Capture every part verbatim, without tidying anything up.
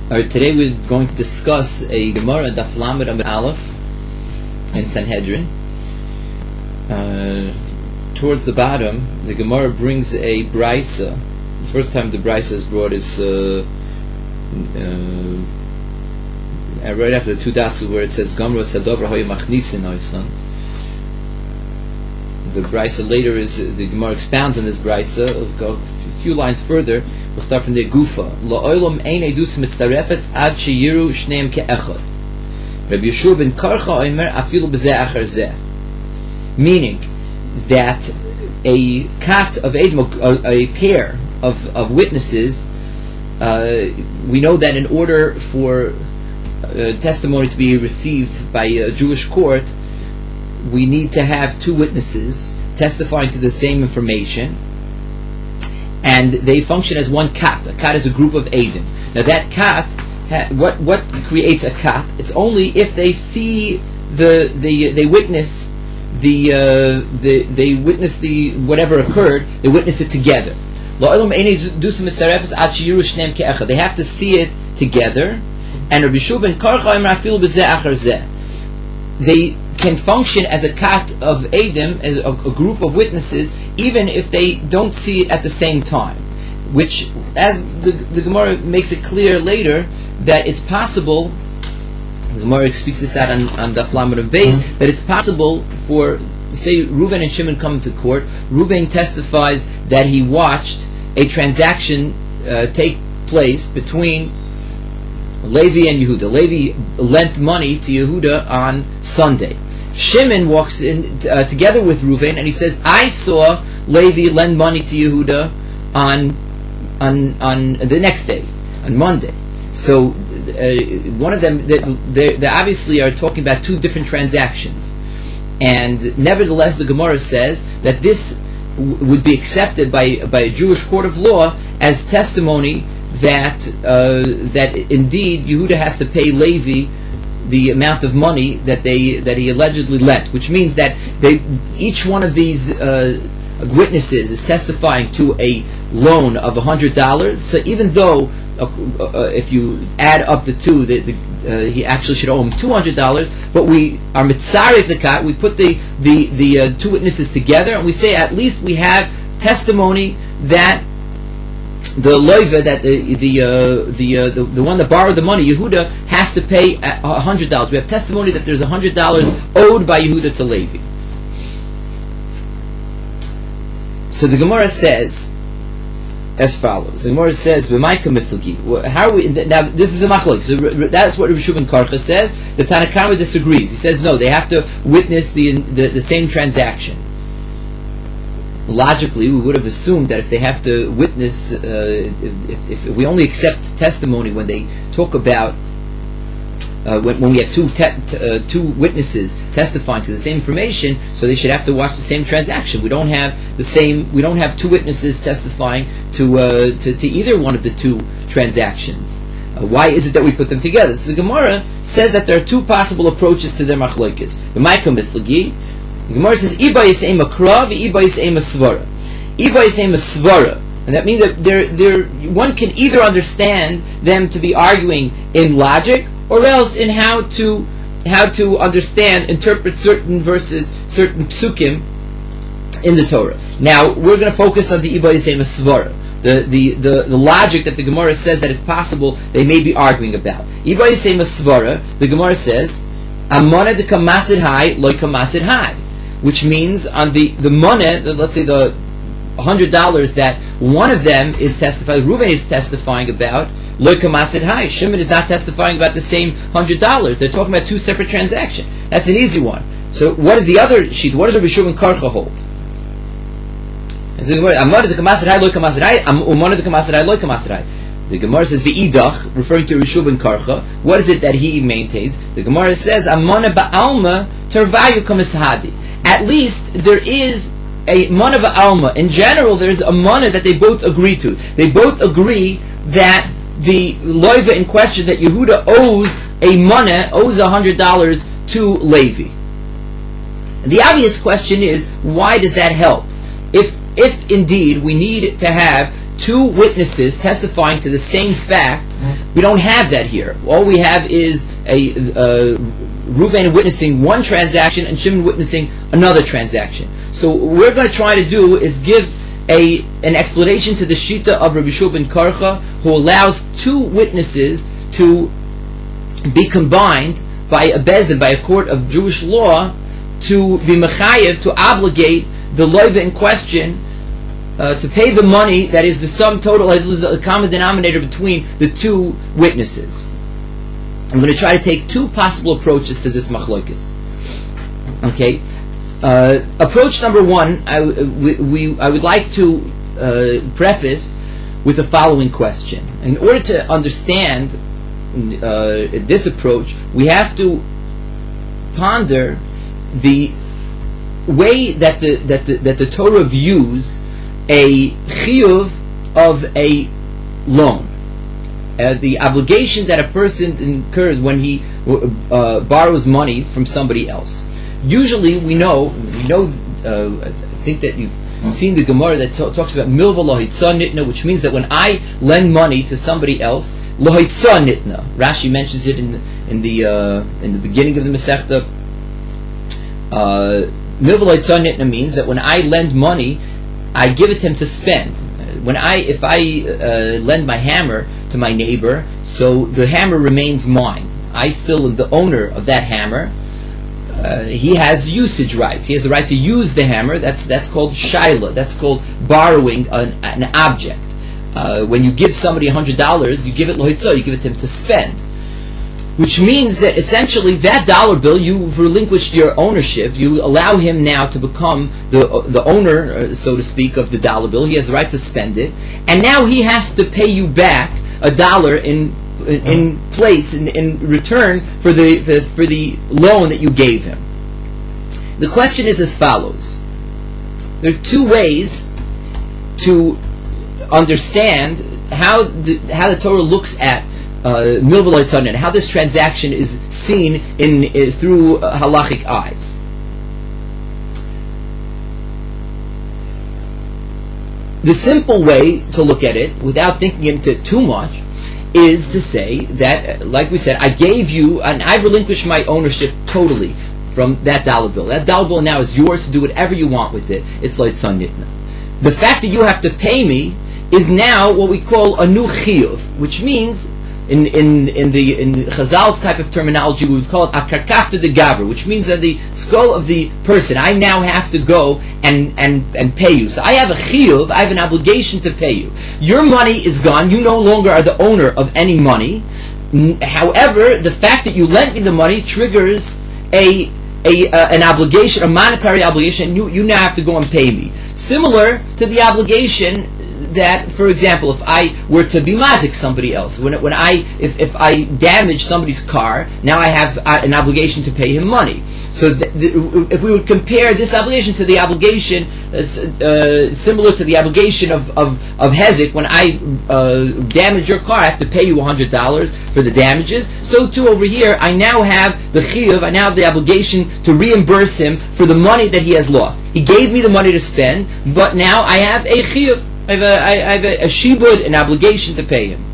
Alright, today we're going to discuss a Gemara Daf Lamed Amud Aleph in Sanhedrin. Uh, towards the bottom, the Gemara brings a Brisa. The first time the Brisa is brought is uh, uh, right after the two dots where it says Gamra Sadovra Hoy Machnisin Oysan. The Brisa later is the Gemara expounds on this Brisa. It'll go a few lines further. We'll start from the Gufa. La'olam ein edus mitzarefetz ad sheyiru shneim ke'echad. Rabbi Yeshua ben Karcha omer afilu b'zeh achar zeh. Meaning that a kat of Edom, a, a pair of, of witnesses, uh, we know that in order for uh, testimony to be received by a Jewish court, we need to have two witnesses testifying to the same information, and they function as one kat. A kat is a group of Edom. Now that kat, ha, what what creates a kat? It's only if they see the the they witness the uh, the they witness the whatever occurred. They witness it together. They have to see it together. And Rabbi Yeshua ben Karcha omer afilu b'zeh achar zeh. They can function as a kat of Edom, as a, a group of witnesses, even if they don't see it at the same time. Which, as the, the Gemara makes it clear later, that it's possible, the Gemara speaks this out on, on Daf Lamed of Beis, mm-hmm. that it's possible for, say, Reuven and Shimon come to court. Reuven testifies that he watched a transaction uh, take place between Levi and Yehuda. Levi lent money to Yehuda on Sunday. Shimon walks in uh, together with Reuven, and he says, "I saw Levi lend money to Yehuda on on on the next day, on Monday." So uh, one of them, they, they, they obviously are talking about two different transactions, and nevertheless, the Gemara says that this w- would be accepted by by a Jewish court of law as testimony that uh, that indeed Yehuda has to pay Levi the amount of money that they that he allegedly lent, which means that they each one of these uh, witnesses is testifying to a loan of a hundred dollars. So even though uh, uh, if you add up the two, the, the, uh, he actually should owe him two hundred dollars. But we are mitzaref the kat. We put the the the uh, two witnesses together, and we say at least we have testimony that the loiva, that the the uh, the, uh, the the one that borrowed the money, Yehuda, has to pay a hundred dollars. We have testimony that there's a hundred dollars owed by Yehuda to Levi. So the Gemara says as follows. The Gemara says, "V'maika miflagi." How are we now? This is a machlok. So that's what Rabbi Yeshua ben Karcha says. The Tanna Kama disagrees. He says no. They have to witness the the, the same transaction. Logically, we would have assumed that if they have to witness, uh, if, if we only accept testimony when they talk about, uh, when, when we have two te- t- uh, two witnesses testifying to the same information, so they should have to watch the same transaction. We don't have the same. We don't have two witnesses testifying to uh, to, to either one of the two transactions. Uh, why is it that we put them together? So the Gemara says that there are two possible approaches to their machlokes. The Maika Miflagi. The Gemara says, "Iba yisei makra, v'iba yisei masvara." Iba yisei masvara, and that means that they're, they're, one can either understand them to be arguing in logic, or else in how to how to understand, interpret certain verses, certain psukim in the Torah. Now we're going to focus on the Iba yisei masvara, the, the the the logic that the Gemara says that it's possible they may be arguing about. Iba yisei masvara, the Gemara says, "Amana de kamasid hai, loy kamasid hai." Which means on the the money, let's say the hundred dollars that one of them is testifying, Reuven is testifying about, lo kamasid hai. Shimon is not testifying about the same hundred dollars. They're talking about two separate transactions. That's an easy one. So what is the other sheet? What does Rabbi Yeshua ben Karcha hold? And so Amar de kamasid hai, lo kamasid hai. Umar de kamasid hai, lo kamasid hai. The Gemara says v'idach, referring to Rabbi Yeshua ben Karcha. What is it that he maintains? The Gemara says amana ba'alma tervayu kamishadi. At least there is a mana v'alma. In general, there is a mana that they both agree to. They both agree that the loiva in question, that Yehuda owes a mana, owes a hundred dollars to Levi. And the obvious question is, why does that help? If if indeed we need to have two witnesses testifying to the same fact. We don't have that here. All we have is a uh, Reuven witnessing one transaction and Shimon witnessing another transaction. So what we're going to try to do is give a an explanation to the Shita of Rabbi Shua ben Karcha, who allows two witnesses to be combined by a bezdin, by a court of Jewish law, to be mechayev, to obligate the loiva in question uh, to pay the money that is the sum total, as the common denominator between the two witnesses. I'm going to try to take two possible approaches to this machlokes. Okay, uh, approach number one, I, we, we, I would like to uh, preface with the following question. In order to understand uh, this approach, we have to ponder the way that the that the, that the Torah views a chiyuv of a loan. Uh, the obligation that a person incurs when he uh, borrows money from somebody else. Usually, we know, we know. Uh, I think that you've seen the Gemara that t- talks about milva lohitza nitna, which means that when I lend money to somebody else, lohitza nitna. Rashi mentions it in the, in the uh, in the beginning of the Masechta. Uh, milva lohitza nitna means that when I lend money, I give it to him to spend. When I, if I uh, lend my hammer to my neighbor, so the hammer remains mine. I still am the owner of that hammer. Uh, he has usage rights. He has the right to use the hammer. That's that's called shaila. That's called borrowing an, an object. Uh, when you give somebody a hundred dollars, you give it lohitzah. You give it to him to spend, which means that essentially that dollar bill, you've relinquished your ownership. You allow him now to become the the owner, uh, so to speak, of the dollar bill. He has the right to spend it, and now he has to pay you back a dollar in in, in place in, in return for the for, for the loan that you gave him. The question is as follows: there are two ways to understand how the how the Torah looks at Uh, and how this transaction is seen in uh, through uh, halachic eyes. The simple way to look at it, without thinking into it too much, is to say that, like we said, I gave you, and I relinquished my ownership totally from that dollar bill. That dollar bill now is yours to do whatever you want with it. It's like nitna. The fact that you have to pay me is now what we call a new chiyuv, which means In, in in the in Chazal's type of terminology, we would call it akarkafta de gavra, which means that the skull of the person, I now have to go and, and, and pay you. So I have a chiyuv, I have an obligation to pay you. Your money is gone, you no longer are the owner of any money. However, the fact that you lent me the money triggers a a uh, an obligation, a monetary obligation, and you, you now have to go and pay me. Similar to the obligation that, for example, if I were to be mazik somebody else, when when I if, if I damage somebody's car, now I have uh, an obligation to pay him money. So th- th- if we would compare this obligation to the obligation uh, uh, similar to the obligation of of, of hezek, when I uh, damage your car, I have to pay you a hundred dollars for the damages. So too over here, I now have the chiyuv, I now have the obligation to reimburse him for the money that he has lost. He gave me the money to spend, but now I have a chiyuv. I have a, I have a, a shibud, an obligation to pay him.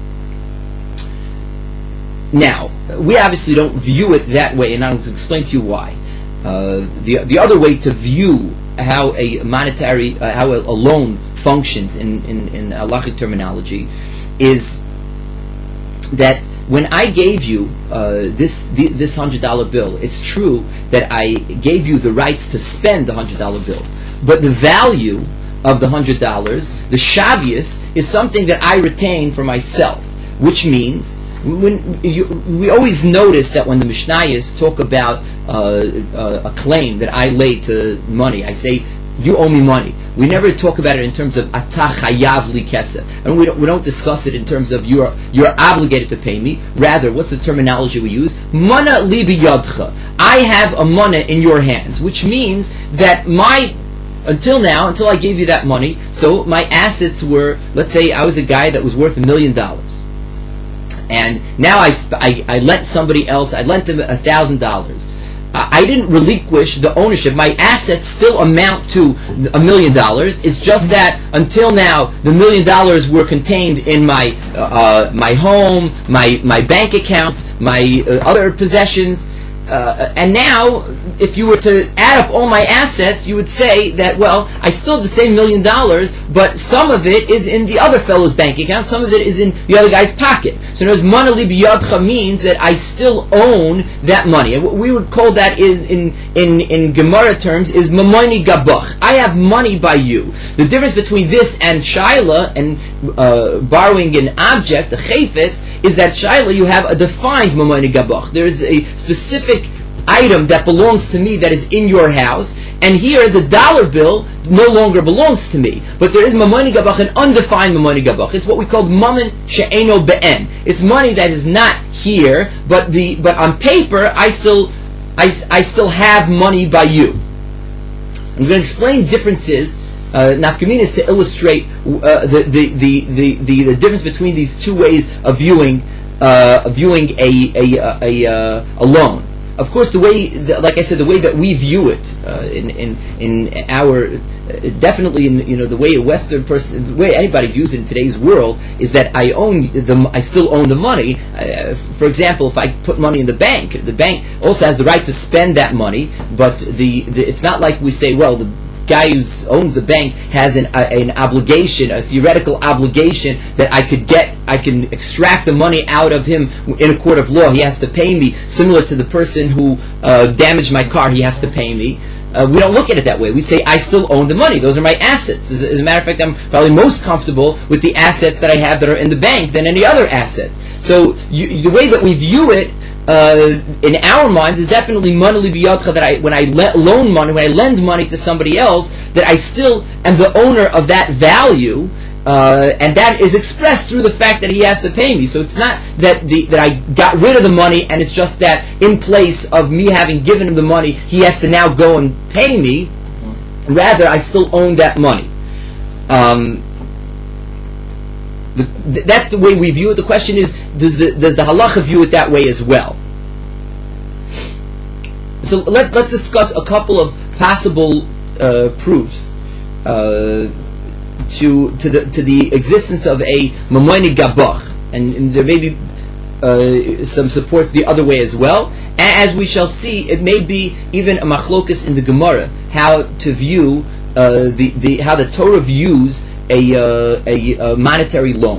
Now, we obviously don't view it that way, and I'm going to explain to you why. Uh, the the other way to view how a monetary, uh, how a, a loan functions in, in, in halachic terminology is that when I gave you uh, this the, this hundred dollar bill, it's true that I gave you the rights to spend the hundred dollar bill, but the value of the hundred dollars, the shavius, is something that I retain for myself, which means when you, we always notice that when the Mishnayos talk about uh, uh, a claim that I lay to money, I say you owe me money. We never talk about it in terms of atah chayav li kesef, and we don't we don't discuss it in terms of you're you're obligated to pay me. Rather, what's the terminology we use? Mana li biyadcha. I have a mana in your hands, which means that my Until now, until I gave you that money, so my assets were, let's say I was a guy that was worth a million dollars. And now I, I, I lent somebody else, I lent him a thousand dollars. uh, I didn't relinquish the ownership. My assets still amount to a million dollars. It's just that until now, the million dollars were contained in my uh, my home, my my bank accounts, my uh, other possessions. Uh, and now, if you were to add up all my assets, you would say that, well, I still have the same million dollars, but some of it is in the other fellow's bank account, some of it is in the other guy's pocket. So in other words, manali biyadcha means that I still own that money. And what we would call that is, in in, in Gemara terms, is mamoni gabach. I have money by you. The difference between this and shaila, and uh, borrowing an object, a chayfetz, is that shaila, you have a defined mamoni gabach. There is a specific item that belongs to me that is in your house, and here the dollar bill no longer belongs to me. But there is mamoni gabach, an undefined mamoni gabach. It's what we call mammon she'eno be'en. It's money that is not here, but the but on paper I still I, I still have money by you. I'm going to explain differences, uh, nafkaminas, to illustrate uh, the, the, the, the, the the difference between these two ways of viewing uh, viewing a a a, a, a loan. Of course, the way, the, like I said, the way that we view it uh, in in in our uh, definitely in you know the way a Western person, the way anybody views it in today's world is that I own the, I still own the money. Uh, for example, if I put money in the bank, the bank also has the right to spend that money, but the, the it's not like we say, well, the guy who owns the bank has an a, an obligation, a theoretical obligation that I could get, I can extract the money out of him in a court of law. He has to pay me, similar to the person who uh, damaged my car. He has to pay me. Uh, we don't look at it that way. We say, I still own the money. Those are my assets. As, as a matter of fact, I'm probably most comfortable with the assets that I have that are in the bank than any other assets. So you, the way that we view it Uh, in our minds is definitely manali biyadcha, that I, when I le- loan money, when I lend money to somebody else, that I still am the owner of that value, uh, and that is expressed through the fact that he has to pay me. So it's not that the that I got rid of the money, and it's just that in place of me having given him the money, he has to now go and pay me. Rather, I still own that money. Um, That's the way we view it. The question is, does the does the halacha view it that way as well? So let's let's discuss a couple of possible uh, proofs uh, to to the to the existence of a mamoni gabach, and, and there may be uh, some supports the other way as well. As we shall see, it may be even a machlokas in the Gemara how to view uh, the the how the Torah views A, uh, a, a monetary loan.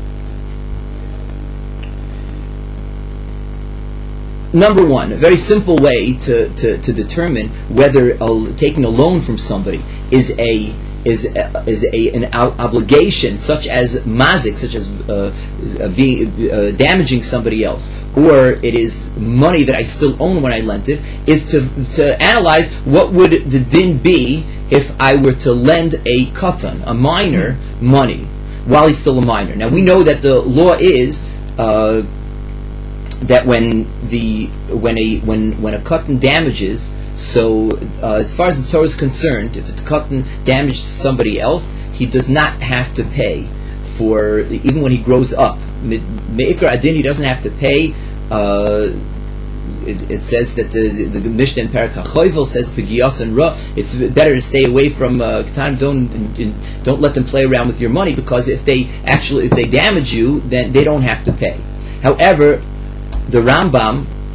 Number one, a very simple way to, to, to determine whether a, taking a loan from somebody is a is a, is a an obligation, such as mazik, such as uh, uh, being uh, damaging somebody else, or it is money that I still own when I lent it, is to to analyze what would the din be if I were to lend a katan, a minor, money while he's still a minor. Now we know that the law is uh, that when the when a when when a katan damages, so uh, as far as the Torah is concerned, if the katan damages somebody else, he does not have to pay for, even when he grows up. Me'ikar adin, he doesn't have to pay. Uh, It, it says that the, the, the Mishnah in Parak HaChoyvel says P'giyas and Ra. It's better to stay away from uh, Katan. Don't don't let them play around with your money, because if they actually if they damage you, then they don't have to pay. However, the Rambam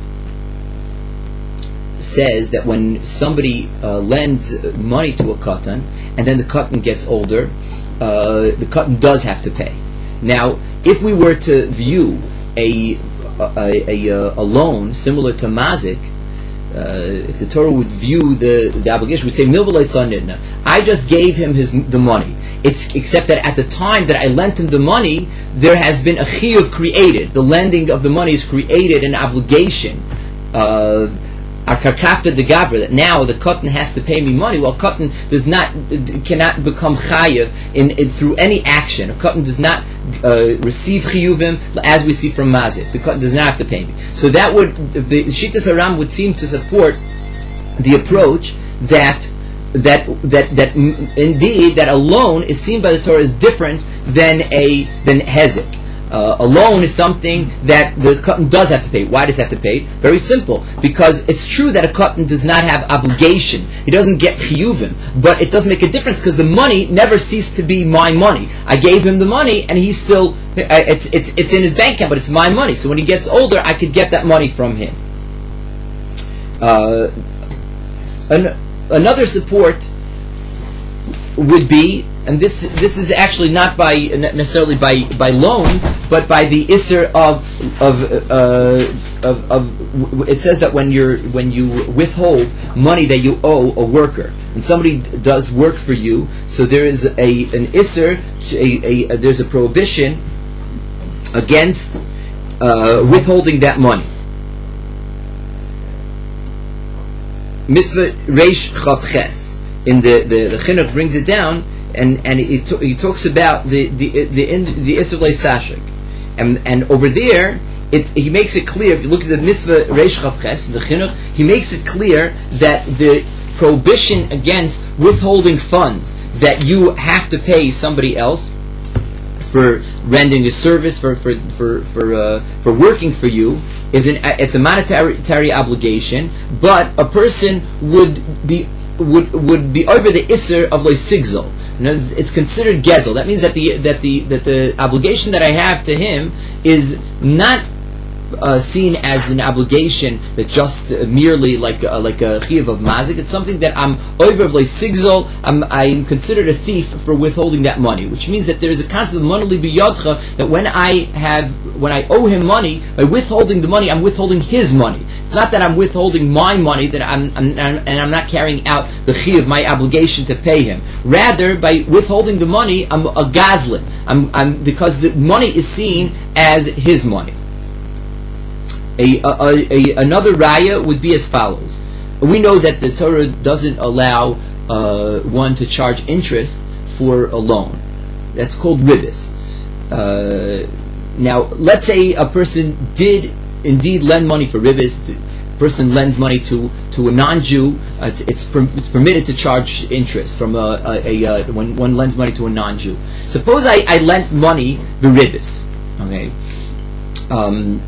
says that when somebody uh, lends money to a Katan and then the Katan gets older, uh, the Katan does have to pay. Now, if we were to view a A, a, a loan similar to mazik, uh, if the Torah would view the, the obligation, would say, I just gave him his the money. It's except that at the time that I lent him the money, there has been a chiyuv created. The lending of the money has created an obligation. Uh, Akarkafta de Gavra, that now the katan has to pay me money. Well, katan does not cannot become chayiv in, in through any action. A katan does not uh, receive chiyuvim as we see from mazik. The katan does not have to pay me. So that would the Shittas Haram would seem to support the approach that that that that indeed that a loan is seen by the Torah as different than a than hezek. Uh, a loan is something that the katan does have to pay. Why does he have to pay? Very simple. Because it's true that a katan does not have obligations. He doesn't get chiyuvim. But it doesn't make a difference because the money never ceased to be my money. I gave him the money and he's still, it's, it's, it's in his bank account, but it's my money. So when he gets older, I could get that money from him. Uh, an, another support would be, and this this is actually not by necessarily by, by loans, but by the isser of of, uh, of of it says that when you're when you withhold money that you owe a worker, and somebody does work for you, so there is a an isser, a, a, there's a prohibition against uh, withholding that money. Mitzvah Reish Chav Ches in the the, the Chinuch brings it down. And and he, to, he talks about the the the in, the Isserlei Sashik, and and over there it he makes it clear. If you look at the Mitzvah Reish Chav Ches, the Chinuch, he makes it clear that the prohibition against withholding funds that you have to pay somebody else for rendering a service, for for for for, uh, for working for you, is an it's a monetary obligation, but a person would be would would be over the Isser of Loisigzol. It's considered gezel. That means that the that the that the obligation that I have to him is not uh, seen as an obligation that just uh, merely like uh, like a chiyuv of mazik. It's something that I'm over of sigzol. I'm I'm considered a thief for withholding that money, which means that there is a concept of monoli biyadcha, that when I have when I owe him money, by withholding the money, I'm withholding his money. It's not that I'm withholding my money, that I'm, I'm, I'm and I'm not carrying out the chiyuv, my obligation to pay him. Rather, by withholding the money, I'm a gazlin. I'm, I'm because the money is seen as his money. A, a, a, another raya would be as follows. We know that the Torah doesn't allow uh, one to charge interest for a loan. That's called ribis. Uh, now, let's say a person did indeed lend money for ribis. The person lends money to, to a non-Jew. Uh, it's it's, per, it's permitted to charge interest from a, a, a, a when one lends money to a non-Jew. Suppose I, I lent money the ribis. Okay. Um,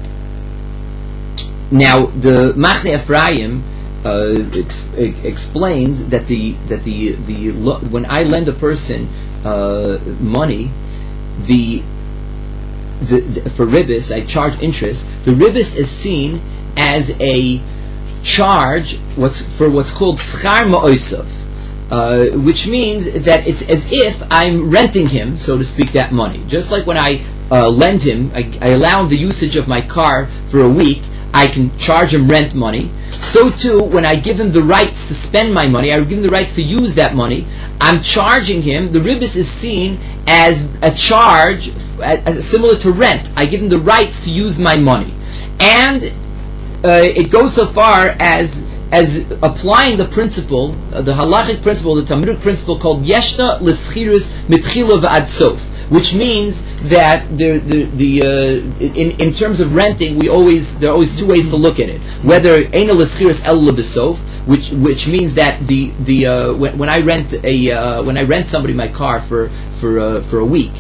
Now the Machne Ephraim uh, ex- explains that the that the the when I lend a person uh, money, the, the, the for ribis I charge interest. The ribis is seen as a charge what's for what's called schar ma'osav, uh, which means that it's as if I'm renting him, so to speak, that money. Just like when I uh, lend him, I, I allow him the usage of my car for a week. I can charge him rent money. So too, when I give him the rights to spend my money, I give him the rights to use that money, I'm charging him. The ribis is seen as a charge as similar to rent. I give him the rights to use my money. And uh, it goes so far as as applying the principle, uh, the halachic principle, the Talmudic principle called Yeshna l'schirus mitchila v'ad sof, which means that the the, the uh, in in terms of renting, we always there are always two ways to look at it. Whether eina l'schiras el l'besof, which which means that the the uh, when, when I rent a uh, when I rent somebody my car for for uh, for a week,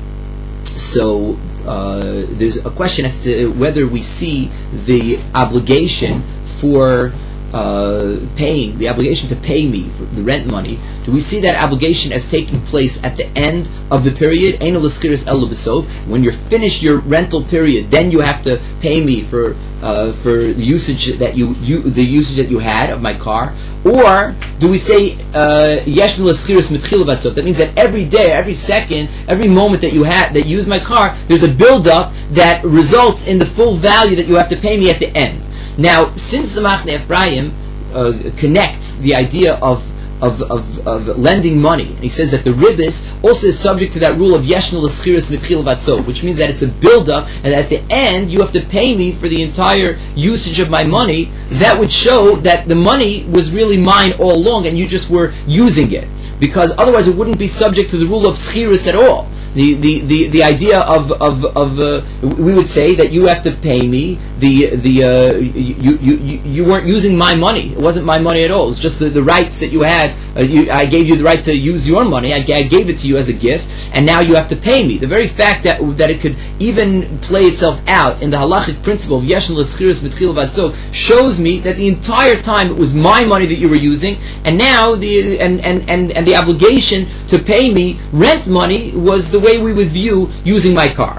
so uh, there's a question as to whether we see the obligation for Uh, paying, the obligation to pay me for the rent money, do we see that obligation as taking place at the end of the period? When you're finished your rental period, then you have to pay me for uh, for the usage that you, you the usage that you had of my car. Or do we say yesh l'schiras mitchila v'ad sof? That means that every day, every second, every moment that you had that you use my car, there's a build-up that results in the full value that you have to pay me at the end. Now, since the Machne Ephraim uh, connects the idea of, of of of lending money, and he says that the ribis also is subject to that rule of yeshna l'schiras mitchila v'ad sof, which means that it's a build-up, and at the end you have to pay me for the entire usage of my money. That would show that the money was really mine all along, and you just were using it, because otherwise it wouldn't be subject to the rule of schiras at all. The the, the, the idea of of of uh, we would say that you have to pay me the the uh, you, you you you weren't using my money. It wasn't my money at all. It's just the, the rights that you had. Uh, you, I gave you the right to use your money. I, I gave it to you as a gift, and now you have to pay me. The very fact that that it could even play itself out in the halachic principle of yeshn l'schiras mitchil vadso shows me that the entire time it was my money that you were using, and now the and, and, and, and the obligation to pay me rent money was the way we would view using my car.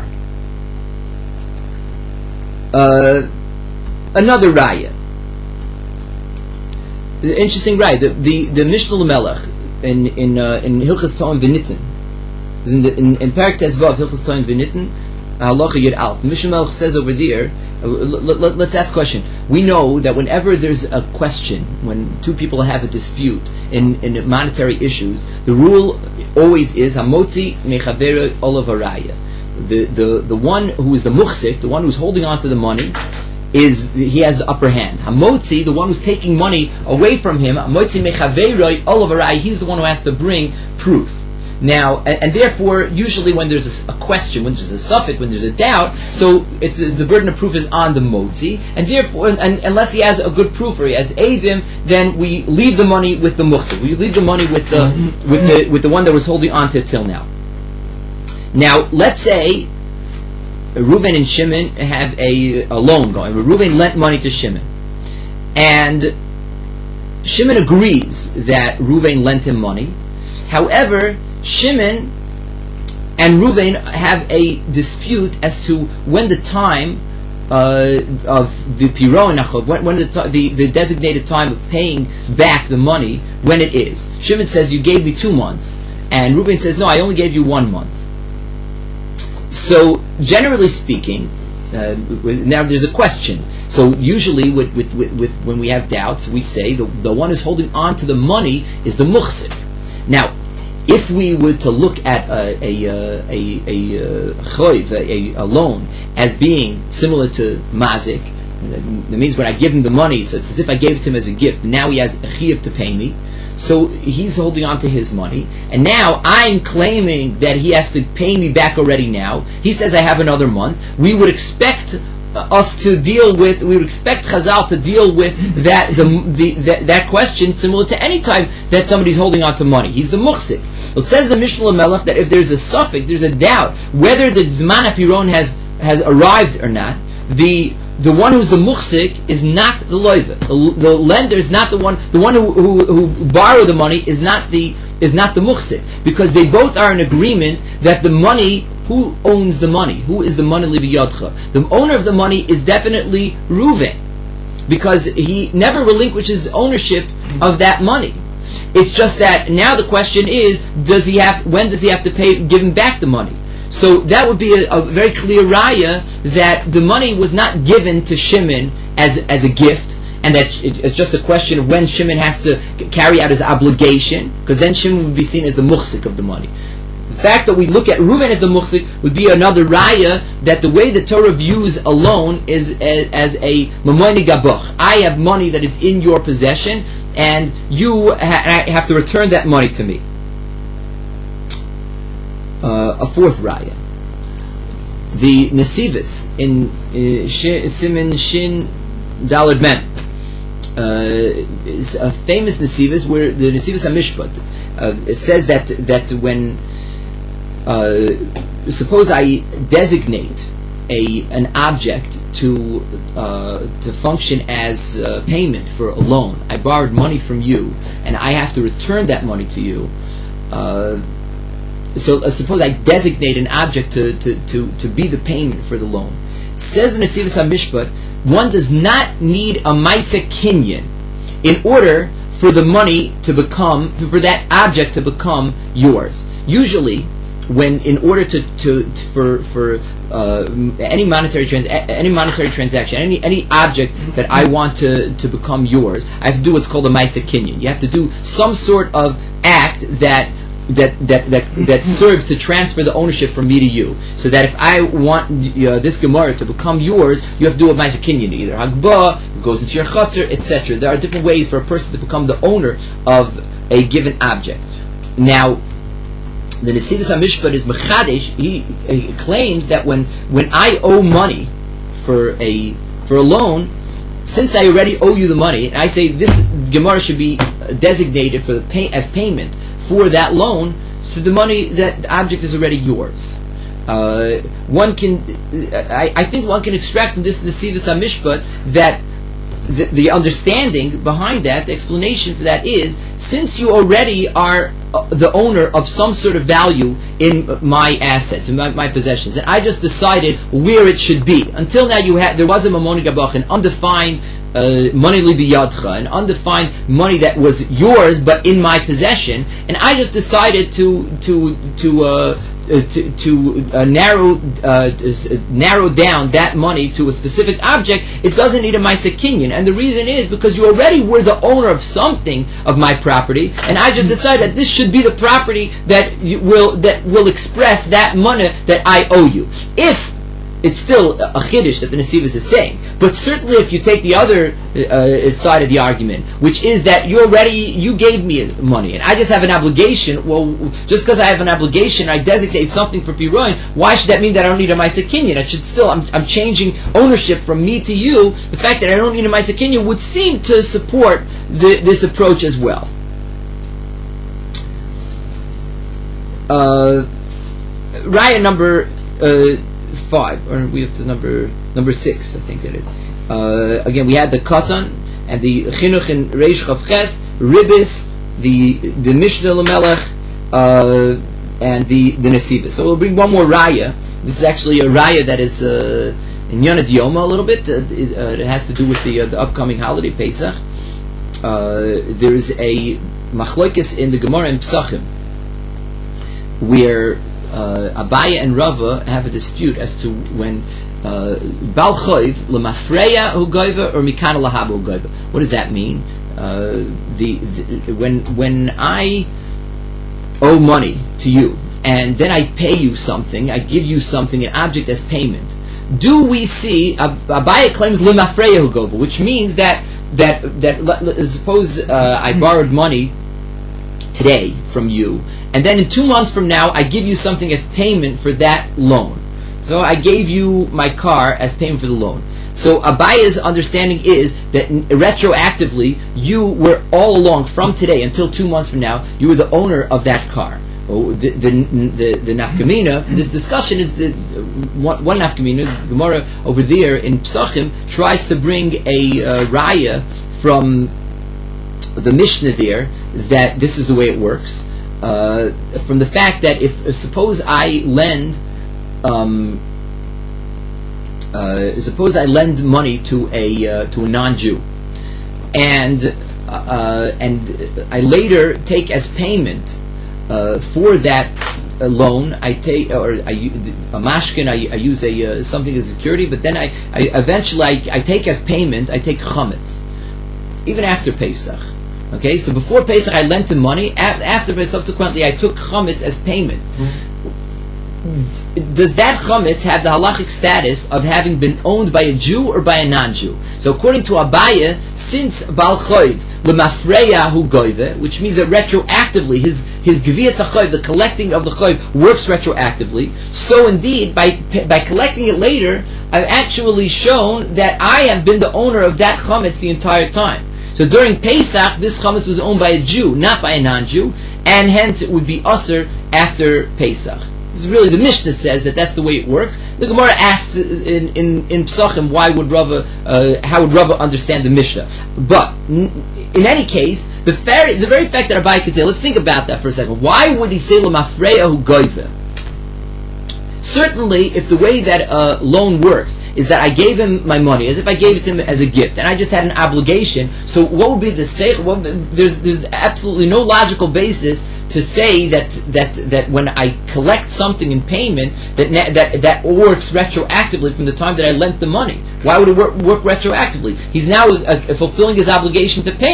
Uh, another raya. The interesting raya. The the, the Mishnah L'Melech in in uh, in Hilchas Ta'am V'Nitten, in the, in, in Perek Tezvav Hilchas Ta'am V'Nitten, Halacha Yud Aleph. Mishnah L'Melech says over there. Uh, let, let, let's ask a question. We know that whenever there's a question, when two people have a dispute in, in monetary issues, the rule always is Hamotzi Mechavera Olav Araya. The the the one who is the muchsik, the one who's holding on to the money, is he has the upper hand. Hamotzi, the one who's taking money away from him, Hamotzi Mechavera Olav Araya, he's the one who has to bring proof. Now, and, and therefore, usually when there's a, a question, when there's a suffix, when there's a doubt, so it's a, the burden of proof is on the motzi, and therefore, and, and unless he has a good proof or he has eidim, then we leave the money with the muchsik. We leave the money with the with the with the one that was holding on to it till now. Now, let's say Reuven and Shimon have a, a loan going. Reuven lent money to Shimon, and Shimon agrees that Reuven lent him money. However, Shimon and Reuven have a dispute as to when the time uh, of the Piron Nachod, when, when the, t- the the designated time of paying back the money, when it is. Shimon says, you gave me two months, and Reuven says, no, I only gave you one month. So, generally speaking, uh, now there's a question. So usually with, with, with, with when we have doubts, we say the, the one who's holding on to the money is the muchsik. Now, if we were to look at a a a a, choiv, a, a, a loan as being similar to mazik, that means when I give him the money, so it's as if I gave it to him as a gift. Now he has a chiyuv to pay me, so he's holding on to his money, and now I'm claiming that he has to pay me back already. Now he says I have another month. We would expect us to deal with, we would expect Chazal to deal with that the, the that, that question similar to any time that somebody's holding on to money. He's the muchsik. It says the Mishnah L'Melech that if there's a suffix, there's a doubt whether the Zman HaPiron has has arrived or not, the the one who's the muchsik is not the loiva. The, the lender is not the one. The one who, who who borrowed the money is not the is not the muchsik, because they both are in agreement that the money. Who owns the money? Who is the money livi yadcha? The owner of the money is definitely Reuven, because he never relinquishes ownership of that money. It's just that now the question is, does he have? When does he have to pay? Give him back the money. So that would be a, a very clear raya that the money was not given to Shimon as as a gift, and that it, it's just a question of when Shimon has to carry out his obligation, because then Shimon would be seen as the muchsik of the money. The fact that we look at Reuven as the muchsik would be another raya that the way the Torah views a loan is as, as a mamoni gaboch. I have money that is in your possession, and you ha- have to return that money to me. Uh, a fourth raya. The Nesivos in uh, Sh- Siman Shin Daled Mem uh, is a famous Nesivos where the Nesivos HaMishpat uh, it says that that when Uh, suppose I designate a an object to uh, to function as uh, payment for a loan. I borrowed money from you, and I have to return that money to you. Uh, so uh, suppose I designate an object to, to, to, to be the payment for the loan. Says the Nesivos HaMishpat, one does not need a Maisa Kinyan in order for the money to become, for that object to become yours. Usually, when in order to, to, to for for uh, any monetary trans any monetary transaction, any any object that I want to, to become yours, I have to do what's called a Maisa Kinyan. You have to do some sort of act that that that that, that serves to transfer the ownership from me to you. So that if I want uh, this Gemara to become yours, you have to do a Maisa Kinyan, either Hagbah, goes into your Chatzar, et cetera. There are different ways for a person to become the owner of a given object. Now, the Nesivus HaMishpat is Mechadesh. He, he claims that when when I owe money for a for a loan, since I already owe you the money, and I say this Gemara should be designated for the pay, as payment for that loan, so the money, that the object is already yours. Uh, one can, I, I think one can extract from this Nesivus HaMishpat that the, the understanding behind that, the explanation for that is, since you already are the owner of some sort of value in my assets, in my, my possessions, and I just decided where it should be. Until now, you had there was a mamoni gabach, an undefined uh, money libiyadcha, an undefined money that was yours but in my possession, and I just decided to to to. Uh, Uh, to, to uh, narrow uh, uh, narrow down that money to a specific object. It doesn't need a Maisa Kinyan, and the reason is because you already were the owner of something of my property, and I just decided that this should be the property that you will that will express that money that I owe you. If it's still a chiddush that the Nesivus is saying, but certainly if you take the other uh, side of the argument, which is that you already you gave me money and I just have an obligation. Well, just because I have an obligation, I designate something for piroin. Why should that mean that I don't need a Maisa Kinyan? I should still I'm, I'm changing ownership from me to you. The fact that I don't need a Maisa Kinyan would seem to support the, this approach as well. Uh, Raya number. Uh, Five, or we have to number number six, I think it is. Uh, again, we had the Katan and the Chinuch in Reish Chav Ches, Ribis, the the Mishnah Lamelech, uh, and the the Nesivus. So we'll bring one more Raya. This is actually a Raya that is uh, in Yonad Yoma a little bit. Uh, it, uh, it has to do with the uh, the upcoming holiday Pesach. Uh, there is a Machlokes in the Gemara in Pesachim where Uh, Abaya and Rava have a dispute as to when Bal Choiv Lemafreya hu goiva or Mikana Lahab hu goiva. What does that mean? Uh, the, the when when I owe money to you and then I pay you something, I give you something, an object as payment. Do we see Abaya claims Lemafreya hu goiva, which means that that that suppose uh, I borrowed money today from you, and then in two months from now I give you something as payment for that loan. So I gave you my car as payment for the loan. So Abaya's understanding is that retroactively you were all along from today until two months from now you were the owner of that car. Oh, the the the, the nafkamina. This discussion is the one, one nafkamina. The Gemara over there in Pesachim tries to bring a uh, raya from the Mishnah there that this is the way it works. Uh, from the fact that if uh, suppose I lend, um, uh, suppose I lend money to a uh, to a non-Jew, and uh, and I later take as payment uh, for that uh, loan. I take or I, a mashkin. I, I use a uh, something as security, but then I, I eventually I, I take as payment. I take chametz, even after Pesach. Okay, so before Pesach I lent him money. After subsequently I took chametz as payment. Mm-hmm. Does that chametz have the halachic status of having been owned by a Jew or by a non-Jew? So according to Abaya, since Bal Choiv Lemafreya hu goive, which means that retroactively his his geviyas hachoiv, the collecting of the choiv, works retroactively. So indeed, by by collecting it later, I've actually shown that I have been the owner of that chametz the entire time. So during Pesach, this chametz was owned by a Jew, not by a non-Jew, and hence it would be usher after Pesach. This is really, the Mishnah says that that's the way it works. The Gemara asked in in, in Pesachim, why would Rava, uh, how would Rava understand the Mishnah? But in any case, the very, the very fact that Abai could say, let's think about that for a second. Why would he say Lemafreya hu goive? Certainly, if the way that a loan works is that I gave him my money as if I gave it to him as a gift, and I just had an obligation, so what would be the seich? Well, there's there's absolutely no logical basis to say that that that when I collect something in payment that that that works retroactively from the time that I lent the money. Why would it work, work retroactively? He's now uh, fulfilling his obligation to pay me.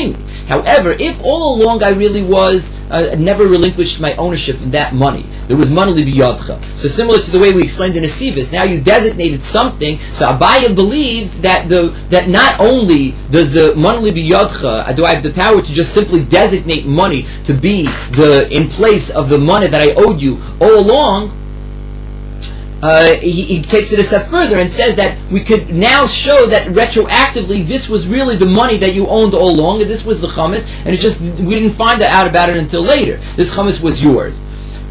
However, if all along I really was uh, never relinquished my ownership of that money, there was money libiyadcha. So similar to the way we explained in Asivis, now you designated something. So Abaya believes that the that not only does the money libiyadcha, do I have the power to just simply designate money to be the in place of the money that I owed you all along. Uh, he, he takes it a step further and says that we could now show that retroactively this was really the money that you owned all along, and this was the chametz, and it just we didn't find out about it until later. This chametz was yours.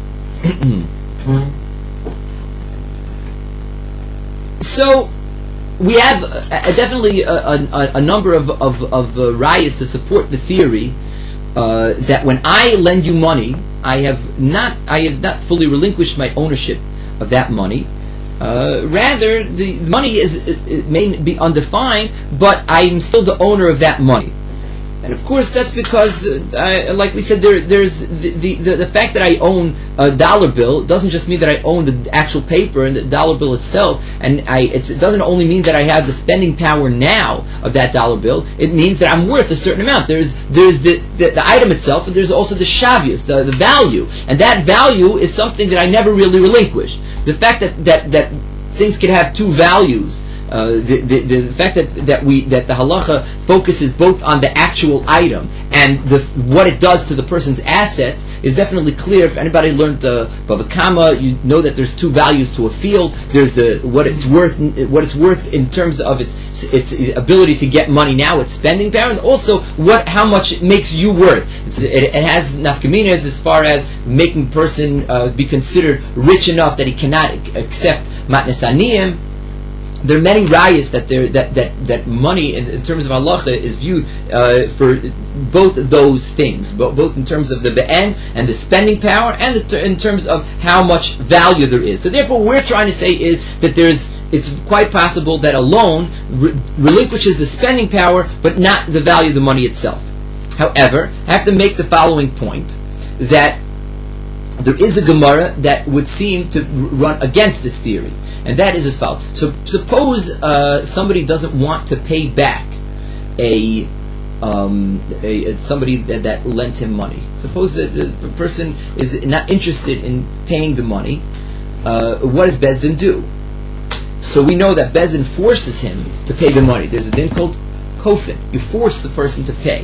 So we have uh, definitely a, a, a number of of, of uh, rayas to support the theory uh, that when I lend you money, I have not I have not fully relinquished my ownership of that money. Uh, rather, the money is it, it may be undefined, but I'm still the owner of that money. And of course, that's because, uh, I, like we said, there, there's the, the, the, the fact that I own a dollar bill doesn't just mean that I own the actual paper and the dollar bill itself. And I, it's, it doesn't only mean that I have the spending power now of that dollar bill. It means that I'm worth a certain amount. There's there's the, the, the item itself, and there's also the shavius, the, the value. And that value is something that I never really relinquished. The fact that, that, that things can have two values, Uh, the, the, the fact that, that we that the halacha focuses both on the actual item and the, what it does to the person's assets is definitely clear. If anybody learned uh, Bava Kama, you know that there's two values to a field. There's the what it's worth, what it's worth in terms of its its ability to get money now, its spending power, and also what how much it makes you worth. It's, it, it has nafkaminas as far as making a person uh, be considered rich enough that he cannot accept matnes aniyim. There are many rayas that there that, that, that money in, in terms of halacha is viewed uh, for both of those things, both, both in terms of the be'en and the spending power, and the, in terms of how much value there is. So therefore, what we're trying to say is that there's it's quite possible that a loan re- relinquishes the spending power, but not the value of the money itself. However, I have to make the following point that there is a Gemara that would seem to run against this theory. And that is as follows. So suppose uh, somebody doesn't want to pay back a, um, a, a somebody that, that lent him money. Suppose that the person is not interested in paying the money. Uh, what does Bezdin do? So we know that Bezdin forces him to pay the money. There's a din called kofin. You force the person to pay.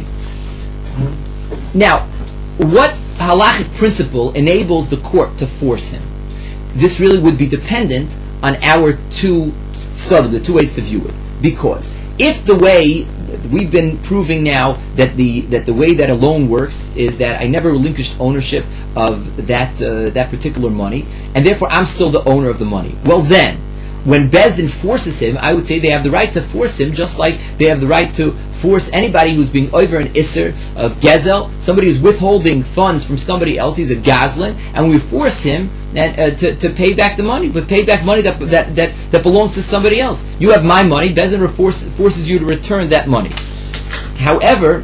Now, what halachic principle enables the court to force him? This really would be dependent on our two study, the two ways to view it. Because if the way we've been proving now that the that the way that a loan works is that I never relinquished ownership of that uh, that particular money, and therefore I'm still the owner of the money. Well then, when Bezdin forces him, I would say they have the right to force him, just like they have the right to force anybody who's being over an isser of gezel, somebody who's withholding funds from somebody else, he's a gazlan, and we force him and, uh, to, to pay back the money, but pay back money that that, that, that belongs to somebody else. You have my money, Bezdin force, forces you to return that money. However,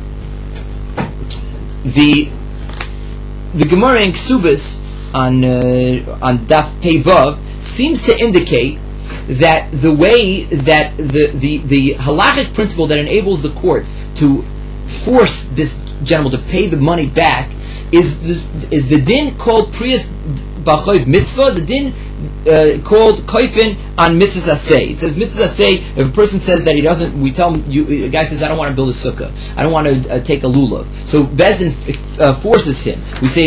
the the Gemara in Ksubis on uh, on Daf Pei Vav seems to indicate that the way that the, the, the halachic principle that enables the courts to force this gentleman to pay the money back is the, is the din called Priyas B'Choiv Mitzvah, the din uh, called Koifin on Mitzvah Aseh. It says Mitzvah Aseh, if a person says that he doesn't, we tell him, you, a guy says, I don't want to build a sukkah, I don't want to uh, take a lulav. So Bezdin uh, forces him. We say,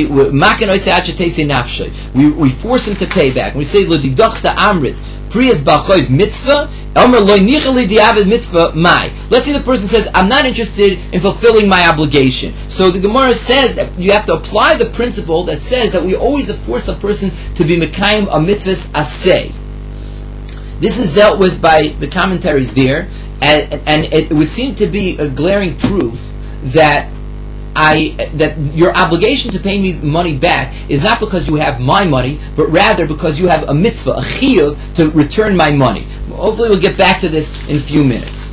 we, we force him to pay back. We say, L'didachta Amrit, Priyas B'Choiv Mitzvah, Omer Lo Nichali Diavad Mitzvah Mai. Let's say the person says, I'm not interested in fulfilling my obligation. So the Gemara says that you have to apply the principle that says that we always force a person to be Mekayim a Mitzvahs Aseh. This is dealt with by the commentaries there, and, and it would seem to be a glaring proof that I that your obligation to pay me money back is not because you have my money, but rather because you have a mitzvah, a chiyuv, to return my money. Hopefully we'll get back to this in a few minutes.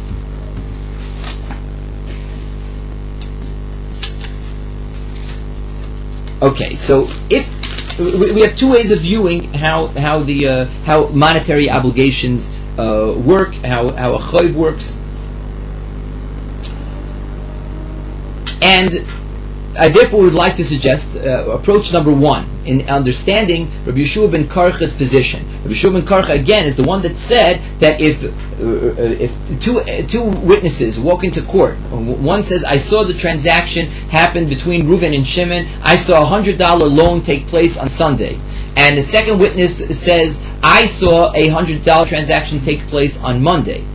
Okay, so if we have two ways of viewing how how the uh, how monetary obligations uh, work, how how a chayv works. And I therefore would like to suggest uh, approach number one in understanding Rabbi Yeshua ben Karcha's position. Rabbi Yeshua ben Karcha again is the one that said that if uh, if two uh, two witnesses walk into court, one says, "I saw the transaction happen between Reuven and Shimon. I saw a hundred dollar loan take place on Sunday," and the second witness says, "I saw a hundred dollar transaction take place on Monday."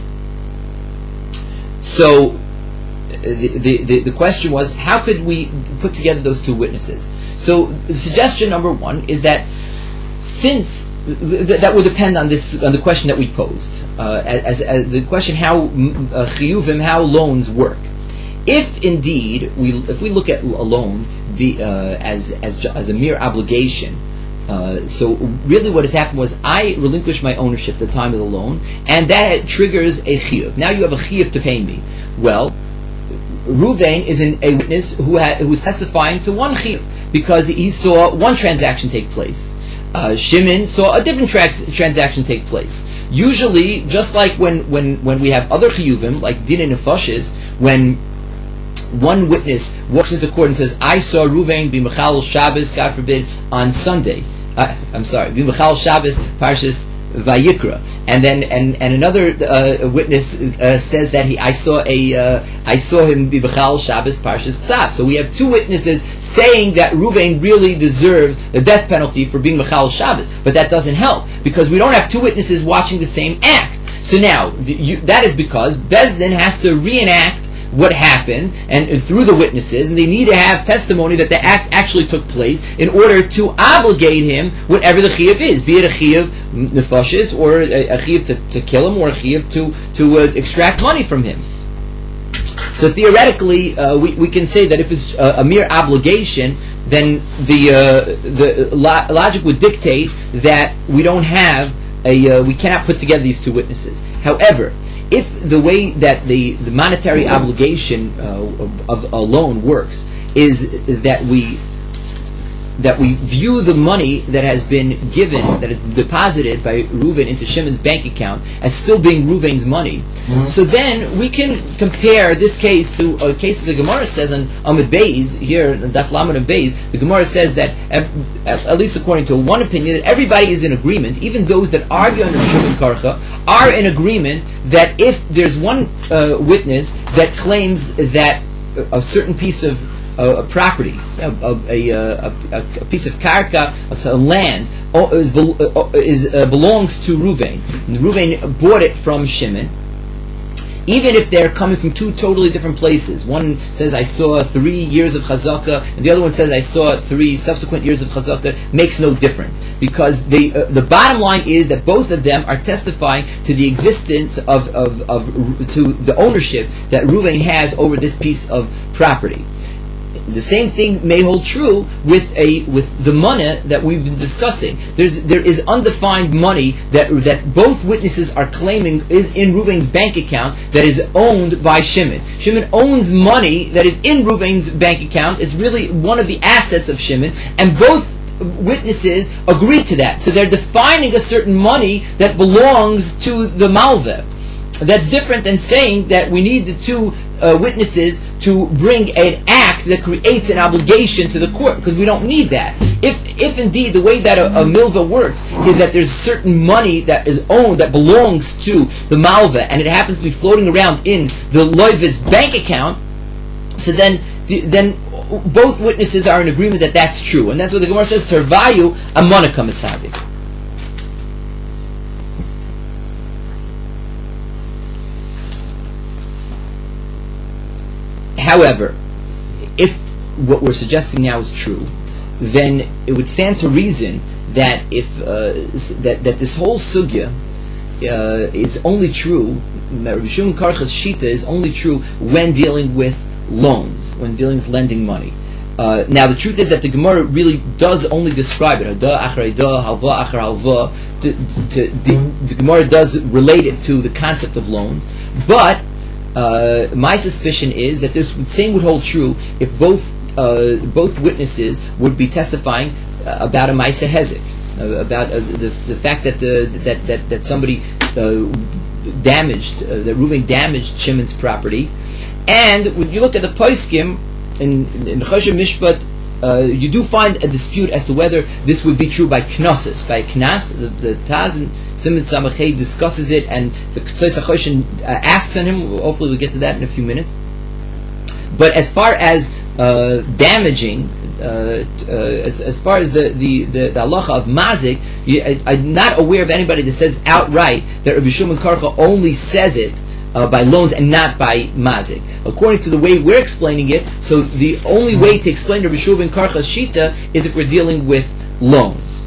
So The, the, the, the question was, how could we put together those two witnesses? So the suggestion number one is that since th- that would depend on this on the question that we posed, uh, as, as the question how uh, chiyuvim, how loans work. If indeed we if we look at a loan be, uh, as as as a mere obligation. Uh, so really what has happened was I relinquished my ownership at the time of the loan, and that triggers a chiyuv. Now you have a chiyuv to pay me. Well, Reuven is an, a witness who had, who was testifying to one chiyuv because he saw one transaction take place. Uh, Shimon saw a different tra- transaction take place. Usually, just like when, when, when we have other chiyuvim, like din nefashis, when one witness walks into court and says, "I saw Reuven be Mechal Shabbos, God forbid, on Sunday." Uh, I'm sorry, be Mechal Shabbos, Parshas Vayikra, and then and, and another uh, witness uh, says that he I saw a uh, I saw him be Bechal Shabbos Parshas Tzav. So we have two witnesses saying that Reuven really deserved the death penalty for being Bechal Shabbos, but that doesn't help because we don't have two witnesses watching the same act. So now the, you, that is because Beis Din has to reenact what happened and, and through the witnesses, and they need to have testimony that the act actually took place in order to obligate him whatever the chiyuv is, be it a chiyuv nefashis or a, a chiyuv to, to kill him or a chiyuv to to uh, extract money from him. So theoretically, uh, we we can say that if it's a, a mere obligation, then the uh, the lo- logic would dictate that we don't have a uh, we cannot put together these two witnesses. However, if the way that the, the monetary obligation uh, of, of a loan works is that we that we view the money that has been given, that is deposited by Reuven into Shimon's bank account as still being Reuven's money, mm-hmm. so then we can compare this case to a case that the Gemara says on Amud Beis, here in Daf Lamed and Beis, the Gemara says that, at least according to one opinion, that everybody is in agreement, even those that argue under Shimon Karcha, are in agreement that if there's one uh, witness that claims that a certain piece of a, a property, a, a, a, a, a piece of karka, a land, is, is uh, belongs to Reuven. Reuven bought it from Shimon. Even if they're coming from two totally different places. One says, I saw three years of chazakah, and the other one says, I saw three subsequent years of chazakah, makes no difference. Because they, uh, the bottom line is that both of them are testifying to the existence of, of, of to the ownership that Reuven has over this piece of property. The same thing may hold true with a with the money that we've been discussing. There's there is undefined money that that both witnesses are claiming is in Reuven's bank account that is owned by Shimon. Shimon owns money that is in Reuven's bank account. It's really one of the assets of Shimon, and both witnesses agree to that. So they're defining a certain money that belongs to the malveh. That's different than saying that we need the two uh, witnesses to bring an act that creates an obligation to the court, because we don't need that. If if indeed the way that a, a milva works is that there's certain money that is owned, that belongs to the malva, and it happens to be floating around in the loiva's bank account, so then the, then both witnesses are in agreement that that's true. And that's what the Gemara says, Tervayu amonaka misadik. However, if what we're suggesting now is true, then it would stand to reason that if uh, that that this whole sugya uh, is only true, Rabbi Shimon Karcha's shita is only true when dealing with loans, when dealing with lending money. Uh, now, the truth is that the Gemara really does only describe it. Hada achar hada, halva achar halva. The Gemara does relate it to the concept of loans, but Uh, my suspicion is that this same would hold true if both uh, both witnesses would be testifying uh, about a Maisa Hezek, uh, about uh, the the fact that the, that that that somebody uh, damaged uh, that Reuven damaged Shimon's property, and when you look at the poskim, in in Choshen Mishpat, uh, you do find a dispute as to whether this would be true by knossos, by knas. The, the Taz and Simon Samachay discusses it, and the Ktsos HaChoshen uh, asks on him. Hopefully, we'll get to that in a few minutes. But as far as uh, damaging, uh, uh, as, as far as the the, the, the halacha of mazik, you, I, I'm not aware of anybody that says outright that Rabbi Shimon Karcha only says it Uh, by loans and not by mazik. According to the way we're explaining it, so the only way to explain Rabbi Shimon Karcha's shita is if we're dealing with loans.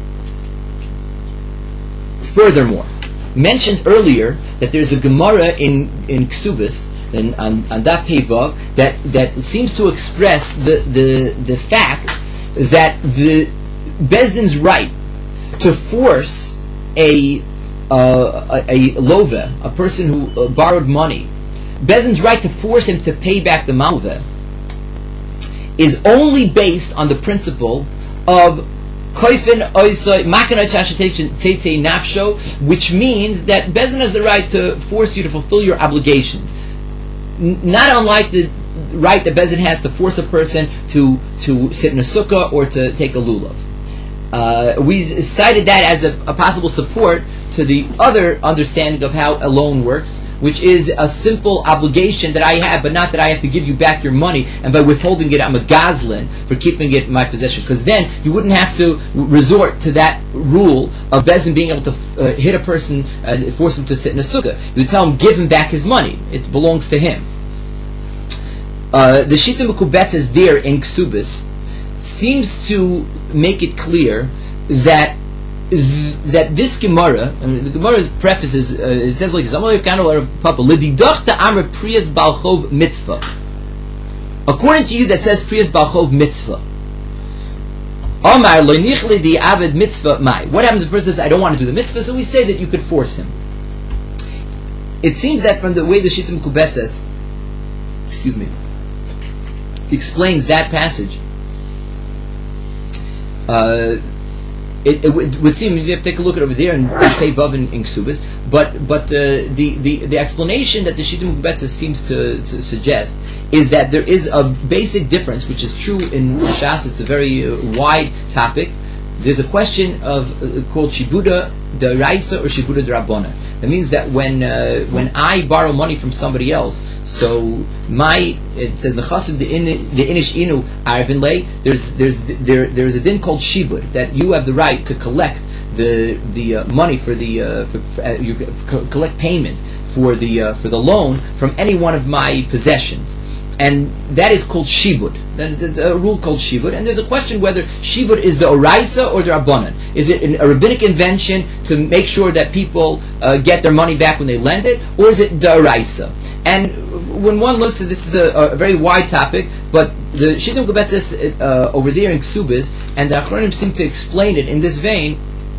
Furthermore, mentioned earlier that there's a Gemara in in Ksubis and on, on that Pevav that that seems to express the the the fact that the Bezdin's right to force a Uh, a, a love, a person who uh, borrowed money, Bezdin's right to force him to pay back the malve is only based on the principle of koifin oisoi makanoi tzeitzei nafsho, which means that Bezdin has the right to force you to fulfill your obligations. N- not unlike the right that Bezdin has to force a person to, to sit in a sukkah or to take a lulav. Uh, we cited that as a, a possible support to the other understanding of how a loan works, which is a simple obligation that I have, but not that I have to give you back your money, and by withholding it, I'm a gazlan for keeping it in my possession. Because then you wouldn't have to resort to that rule of Bezdin being able to uh, hit a person and force him to sit in a sukkah. You would tell him, give him back his money. It belongs to him. Uh, the Shita Mekubetzes there in Ksubis seems to make it clear that that this Gemara, I mean, the Gemara's preface is, uh, it says like this, according to you that says Priyas Balchov Mitzvah. What happens if a person says, I don't want to do the mitzvah, so we say that you could force him. It seems that from the way the Shittim Kubetzes, excuse me, explains that passage, uh, It, it would, would seem, you have to take a look at over there and pay Vav in, in Ksubis, but but uh, the, the the explanation that the Shittim Kubetzes seems to, to suggest is that there is a basic difference, which is true in Shas. It's a very uh, wide topic. There's a question of uh, called Shibuda D'Oraisa or Shibuda D'Rabbana. That means that when uh, when I borrow money from somebody else, so my it says Nechasim the Inish Inu Arvin Lei. There's there's there there's a din called Shibud that you have the right to collect the the uh, money for the uh, for, for, uh, you co- collect payment for the uh, for the loan from any one of my possessions. And that is called shibud. There's a rule called shibud, and there's a question whether shibud is the oraisa or the rabbanan. Is it a rabbinic invention to make sure that people uh, get their money back when they lend it, or is it the oraisa? And when one looks at this, is a, a very wide topic, but the Shittim Kubetzes uh, over there in Ksubis and the Achronim seem to explain it in this vein.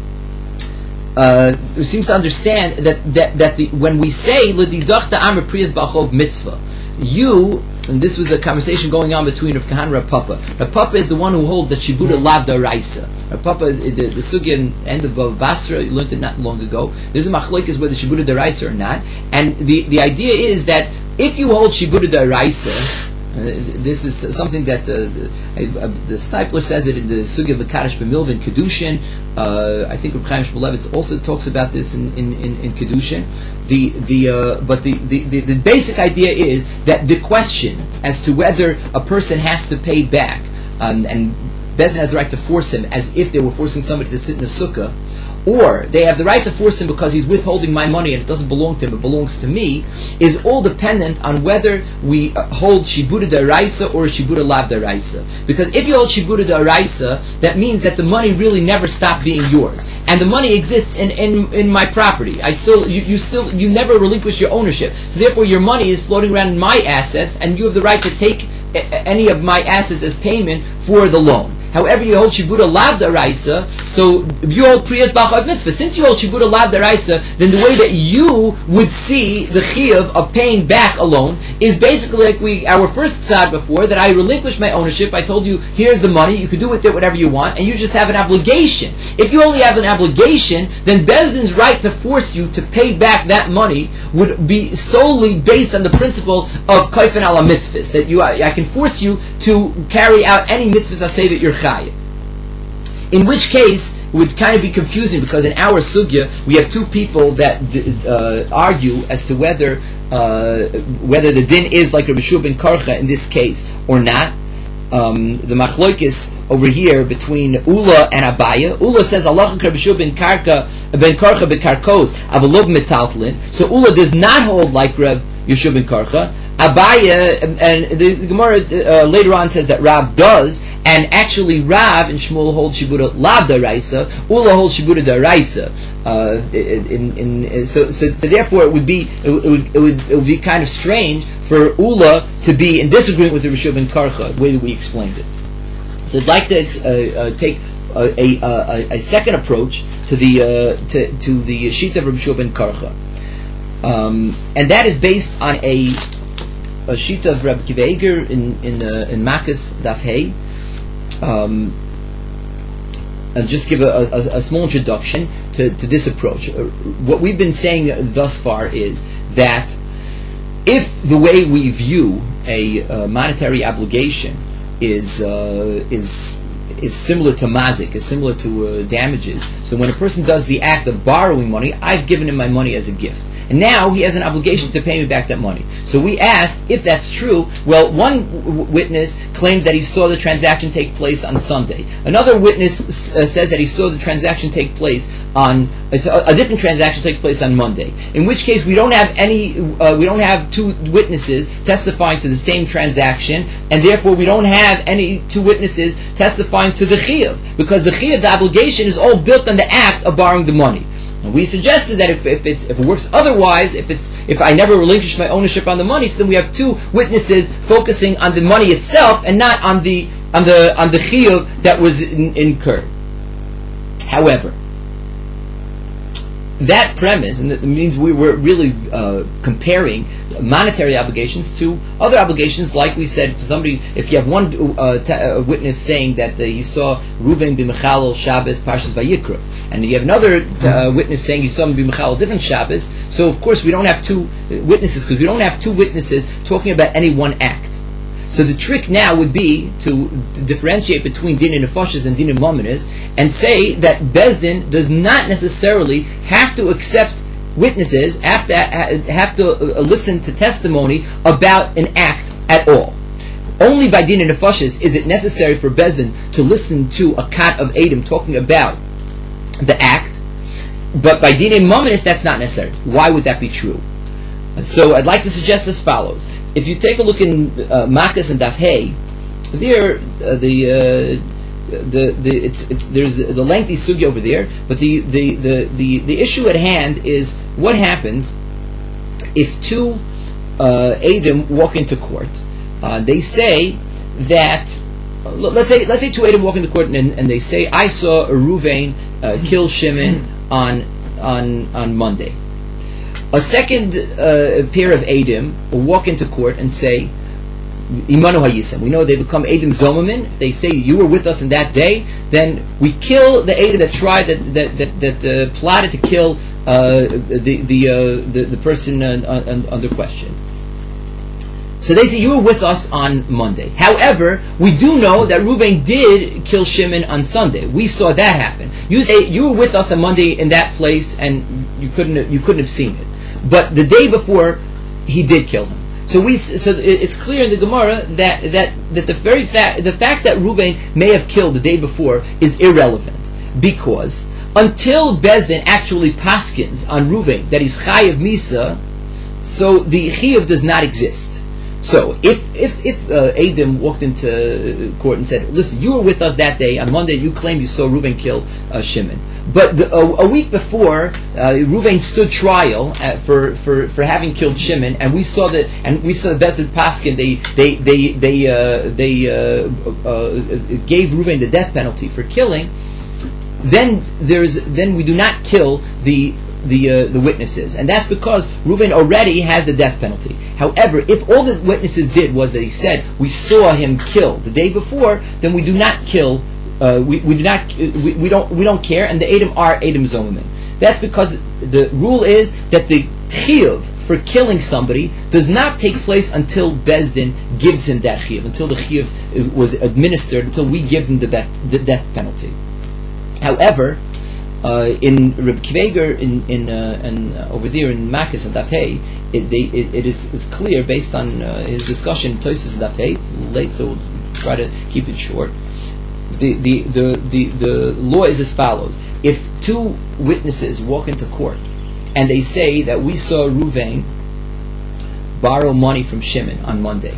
Uh, seems to understand that that that the, when we say l'didachta amr priyas b'achov mitzvah, you. And this was a conversation going on between Rav Kahan and Rav Papa. Rav Papa is the one who holds that Shibuda lav d'oraisa. Rav Papa, the, the sugya in the end of Bava Basra, you learned it not long ago. There's a machlokes whether Shibuda d'oraisa or not. And the, the idea is that if you hold Shibuda d'oraisa, uh, this is something that uh, the, uh, the Stipler says it in the sugya of the Kaddish B'milvin Kedushin. Uh, I think Reb Chaim Shmulevitz also talks about this in in, in, in Kedushin. The the uh, but the, the, the, the basic idea is that the question as to whether a person has to pay back um, and Bezdin has the right to force him as if they were forcing somebody to sit in a sukkah, or they have the right to force him because he's withholding my money and it doesn't belong to him, it belongs to me, is all dependent on whether we hold Shibuda d'Oraisa or Shibuda lav d'Oraisa. Because if you hold Shibuda d'Oraisa, that means that the money really never stopped being yours. And the money exists in, in, in my property. I still, you, you still, you never relinquish your ownership. So therefore your money is floating around in my assets and you have the right to take any of my assets as payment for the loan. However, you hold Shibuda lav d'Oraisa, so you hold Priyas B'achov Mitzvah. Since you hold Shibuda lav d'Oraisa, then the way that you would see the chiyuv of paying back a loan is basically like we our first tzad before, that I relinquished my ownership. I told you, here's the money, you can do with it whatever you want, and you just have an obligation. If you only have an obligation, then Bezdin's right to force you to pay back that money would be solely based on the principle of kaifen ala mitzvahs, that you, I can force you to carry out any mitzvahs I say that you're chayiv. In which case, it would kind of be confusing, because in our sugya we have two people that uh, argue as to whether uh, whether the din is like Rabbi Shua ben Karcha in this case or not. Um, the machlokes over here between Ula and Abaya. Ula says Allah Rabbi Shua ben Karcha ben Karcha bekarkos avalov metaltlin. So Ula does not hold like Rabbi Yeshua ben Karcha. Abaya, and the, the Gemara uh, later on says that Rav does, and actually Rav and Shmuel hold Shibuda Lav Daraisa, Ula holds Shibuda Daraisa. Uh, in, in, so, so, so therefore it would be it would, it would it would be kind of strange for Ula to be in disagreement with the Rishub ben Karcha, the way that we explained it. So I'd like to uh, uh, take a, a, a, a second approach to the uh, to, to the sheet of Rishub ben Karcha, um, and that is based on a a sheet of Rabbi Akiva Eiger in in uh, in Makas Daf Hey. Um, and just give a, a, a small introduction to, to this approach. Uh, what we've been saying thus far is that if the way we view a uh, monetary obligation is uh, is is similar to mazik, is similar to uh, damages. So when a person does the act of borrowing money, I've given him my money as a gift. And now he has an obligation to pay me back that money. So we asked if that's true. Well, one w- witness claims that he saw the transaction take place on Sunday. Another witness uh, says that he saw the transaction take place on it's a, a different transaction take place on Monday. In which case, we don't have any, uh, we don't have two witnesses testifying to the same transaction, and therefore we don't have any two witnesses testifying to the chiyuv, because the chiyuv, the obligation, is all built on the act of borrowing the money. And we suggested that if, if it's if it works otherwise, if it's if I never relinquish my ownership on the money, so then we have two witnesses focusing on the money itself and not on the on the on the chiyuv that was in, incurred. However, that premise, and that means we were really uh, comparing monetary obligations to other obligations, like we said, for somebody, if you have one uh, t- uh, witness saying that uh, he saw Reuven b'Mechalel Shabbos Parshas Vayikra, and you have another uh, witness saying he saw him b'Mechalel different Shabbos, so of course we don't have two witnesses, because we don't have two witnesses talking about any one act. So the trick now would be to, to differentiate between din and nefashos and din and mominis, and say that Beis Din does not necessarily have to accept witnesses, have to have to uh, listen to testimony about an act at all. Only by din and nefashos is it necessary for Beis Din to listen to a kat of Edom talking about the act, but by din and mominis that's not necessary. Why would that be true? So I'd like to suggest as follows. If you take a look in uh, Makas and Daf Hey, there uh, the uh, the the it's it's there's the lengthy sugya over there, but the the, the, the the issue at hand is what happens if two uh, Edom walk into court. Uh, they say that uh, let's say let's say two Edom walk into court and, and they say, I saw a Ruvain uh, kill Shimon on on on Monday. A second uh, pair of Edom will walk into court and say, Imanu Hayisem. We know they become Edom Zomamin. If they say you were with us in that day, then we kill the Edom that tried that that that, that uh, plotted to kill uh, the the, uh, the the person uh, uh, under question. So they say you were with us on Monday. However, we do know that Reuven did kill Shimon on Sunday. We saw that happen. You say you were with us on Monday in that place, and you couldn't have, you couldn't have seen it. But the day before, he did kill him. So we so it's clear in the Gemara that that, that the very fact the fact that Reuven may have killed the day before is irrelevant, because until Beis Din actually paskins on Reuven that he's chayav misa, so the chiyuv does not exist. So if if if uh, Edom walked into court and said, "Listen, you were with us that day on Monday. You claimed you saw Reuven kill uh, Shimon, but the, a, a week before, uh, Reuven stood trial uh, for, for, for having killed Shimon, and we saw that, and we saw the Beis Din paskin. They they they they uh, they uh, uh, gave Reuven the death penalty for killing. Then there's then we do not kill the." the uh, the witnesses, and that's because Reuven already has the death penalty. However, if all the witnesses did was that he said we saw him kill the day before, then we do not kill. Uh, we, we do not we, we don't we don't care, and the Edom are Edom Zomamin. That's because the rule is that the chiyuv for killing somebody does not take place until Bezdin gives him that chiyuv, until the chiyuv was administered, until we give him the death, the death penalty. However, uh, in Reb Kveger, in in, uh, in uh, over there in Makis and Dafhei, it, they, it, it is it's clear based on uh, his discussion in Tosfos and Dafhei. It's late, so we'll try to keep it short. The, the the the the law is as follows: if two witnesses walk into court and they say that we saw Ruvain borrow money from Shimon on Monday,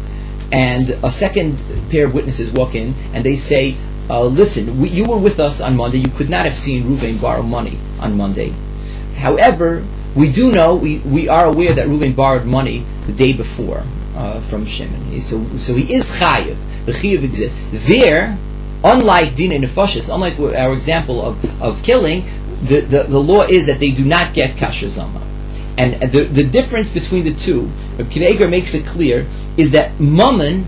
and a second pair of witnesses walk in and they say, uh, listen, we, you were with us on Monday, you could not have seen Ruvain borrow money on Monday. However, we do know, we, we are aware that Ruvain borrowed money the day before uh, from Shimon. So, so he is chayiv. The chayiv exists. There, unlike Dinei Nefashis, unlike our example of, of killing, the, the, the law is that they do not get kasher zama. And the, the difference between the two, Reb Kiva makes it clear, is that mammon,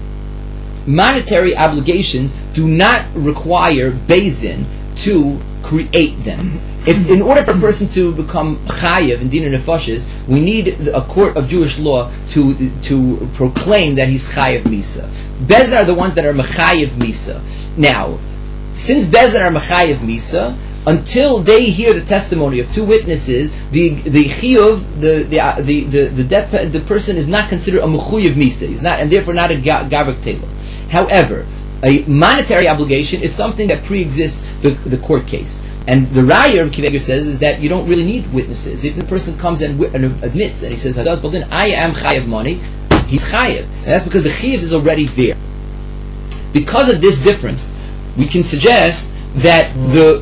monetary obligations, do not require Beis Din to create them. If, in order for a person to become chayiv in Dinei Nefashis, we need a court of Jewish law to to proclaim that he's chayiv misa. Beis Din are the ones that are mechayiv misa. Now, since Beis Din are mechayiv misa, until they hear the testimony of two witnesses, the the chiyuv, the the the the the, death, the person is not considered a mechuyev misa. He's not, and therefore not a gavak tailor. However, a monetary obligation is something that pre-exists the, the court case. And the Raya of Kiveger says is that you don't really need witnesses. If the person comes and, and admits and he says, Hadas Baldin, I am chayav money, he's chayav. And that's because the chayav is already there. Because of this difference, we can suggest that the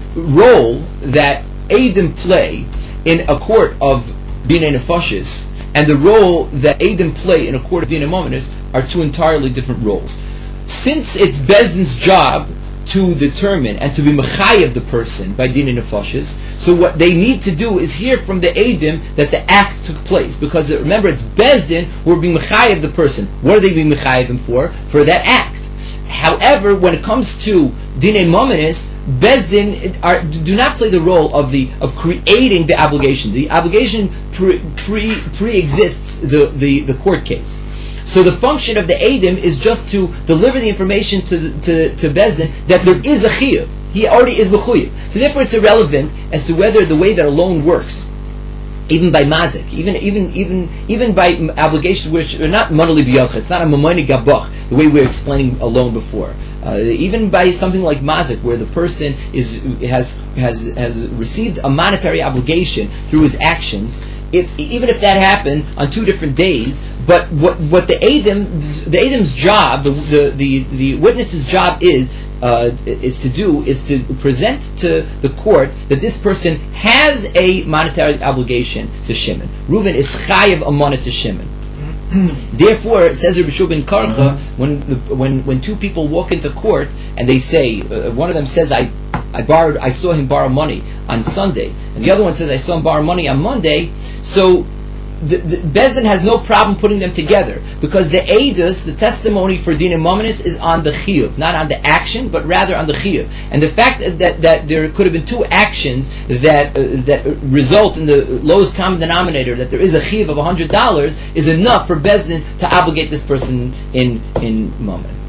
role that Eidim play in a court of Dinei Nefashis and the role that Eidim play in a court of Dinei Mominus are two entirely different roles. Since it's Beis Din's job to determine and to be mechayev the person by Dinei Nefashis, so what they need to do is hear from the Eidim that the act took place. Because remember, it's Beis Din who are being mechayev the person. What are they being mechayev him for? For that act. However, when it comes to Dinei Mominus, Beis Din are, do not play the role of the of creating the obligation. The obligation pre, pre, pre-exists the, the, the court case. So the function of the Eidim is just to deliver the information to to, to Beis Din that there is a chiyuv. He already is mechuyev. So therefore it's irrelevant as to whether the way that a loan works, even by mazik, even even even even by obligations which are not monoli b'yalcha, it's not a mamoni gabach, the way we were explaining a loan before. Uh, even by something like mazik, where the person is has has has received a monetary obligation through his actions, if, even if that happened on two different days, but what what the Eidim, the Eidim's job, the the the, the witness's job is. Uh, is to do is to present to the court that this person has a monetary obligation to Shimon. Reuven is chayiv amonah to Shimon. Therefore, says Rabbi Shua ben Karcha, when the, when when two people walk into court and they say, uh, one of them says, I I borrowed, I saw him borrow money on Sunday, and the other one says, I saw him borrow money on Monday. So the, the Beis Din has no problem putting them together, because the Eidus, the testimony for Dinei Mominus, is on the chiyuv, not on the action, but rather on the chiyuv. And the fact that, that there could have been two actions that uh, that result in the lowest common denominator, that there is a chiyuv of one hundred dollars, is enough for Beis Din to obligate this person in in Momin.